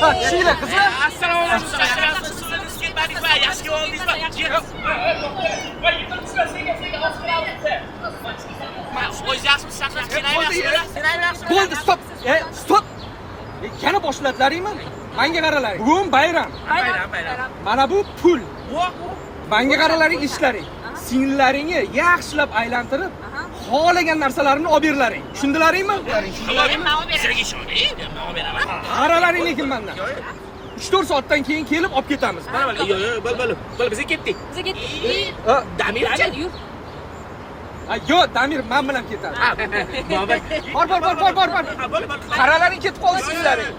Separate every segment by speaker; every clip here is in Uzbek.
Speaker 1: Ha, tushinglar qizlar.
Speaker 2: Assalomu alaykum. Sizlarni ketmadingiz va yaxshi oldingizmi? Voy, yiqilibsizlar, senga o'z yaxshimisiz, saqlash kerak.
Speaker 1: Bo'ldi, stop. Stop. Yana boshlatlaringmi? Menga qaralaring. Bugun bayram.
Speaker 2: Bayram.
Speaker 1: Mana bu pul. Menga qaralaring ishlaring. Singillaringni yaxshilab aylantirib, xohlagan narsalarini olib berlaring. Tushundilaringmi?
Speaker 2: Sizlarga ishoning, men olib beraman.
Speaker 1: Qaralaring lekin mendan. 3-4 soatdan keyin kelib olib ketamiz.
Speaker 2: Yo'q, bo'l, biz ketdik. Damir qani?
Speaker 1: Yo'q, Damir men bilan ketadi. Bor. Qaralaring ketib qoldi singillaring.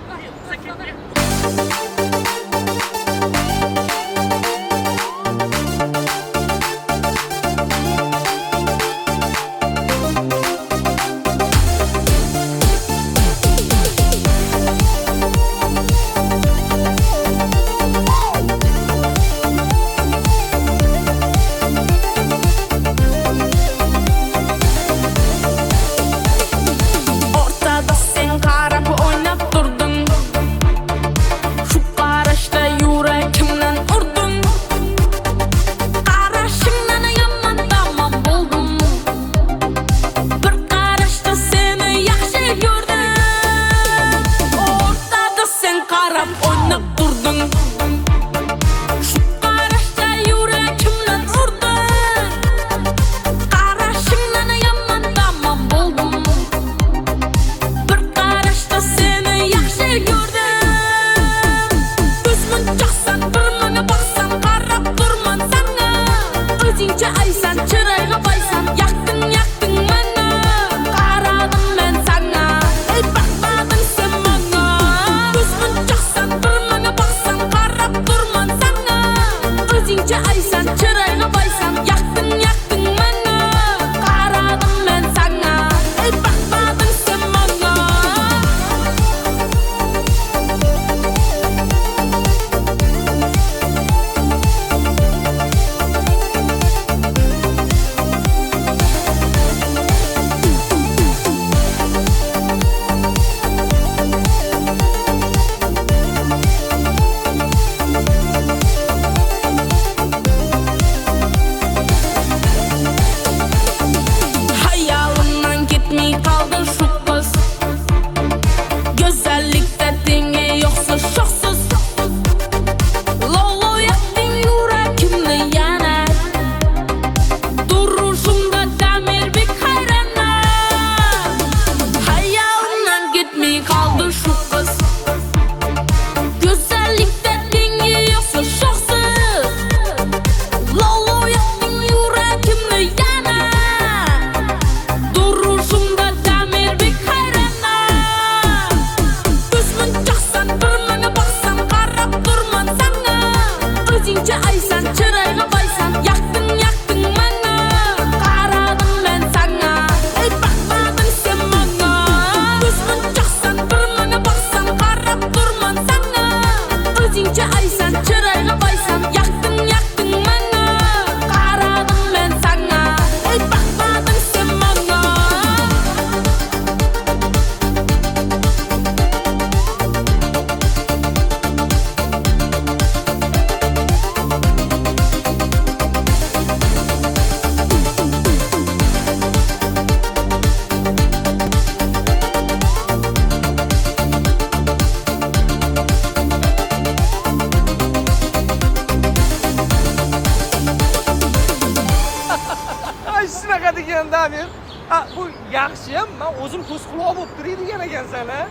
Speaker 1: Damir. Bu yaxshiyam, men o'zim ko'z quloq bo'lib turadigan ekansan, ha?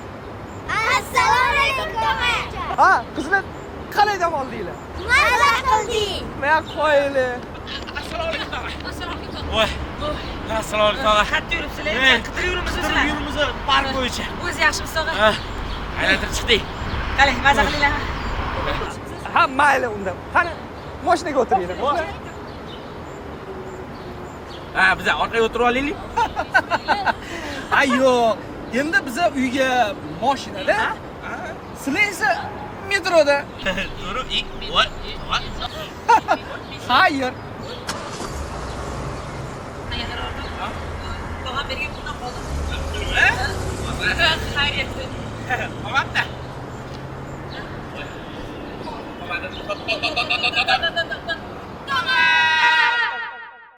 Speaker 3: Assalomu alaykum, tog'a.
Speaker 1: Qizlar qalay dam oldinglar?
Speaker 3: Maza qildik.
Speaker 1: Men qo'yili.
Speaker 2: Assalomu alaykum, tog'a. Voy. Assalomu alaykum, tog'a.
Speaker 4: Qayerda yuribsizlar? Qidirib yuribmisiz sizlar?
Speaker 2: Yurimiz park bo'yicha.
Speaker 4: O'zi yaxshimisiz, tog'a?
Speaker 2: Aylantirib chiqdik.
Speaker 4: Qalay, maza qilinglar.
Speaker 1: Mayli unda. Qani, mashinaga o'tiringlar.
Speaker 2: Biz orqaga o'tirib olaylik.
Speaker 1: Yo'q. Endi biz uyga mashinada, sizlar esa metroda.
Speaker 2: Turib, voy.
Speaker 1: Hayır.
Speaker 4: Tog'a bergan puldan qoldim. Xayriyat.
Speaker 2: Olmabdi.